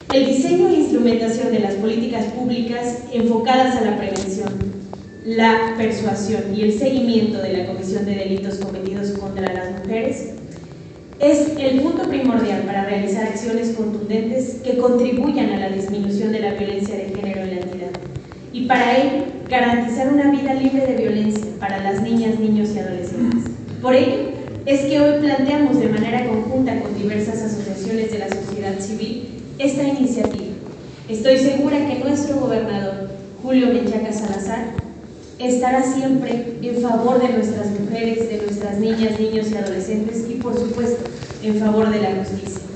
El diseño e instrumentación de las políticas públicas enfocadas a la prevención, la persuasión y el seguimiento de la comisión de delitos cometidos contra las mujeres es el punto primordial para realizar acciones contundentes que contribuyan a la disminución de la violencia de género en la entidad y para ello garantizar una vida libre de violencia para las niñas, niños y adolescentes. Por ello es que hoy planteamos de manera conjunta con diversas asociaciones de la sociedad civil esta iniciativa. Estoy segura que nuestro gobernador, Julio Menchaca Salazar, estará siempre en favor de nuestras mujeres, de nuestras niñas, niños y adolescentes y, por supuesto, en favor de la justicia.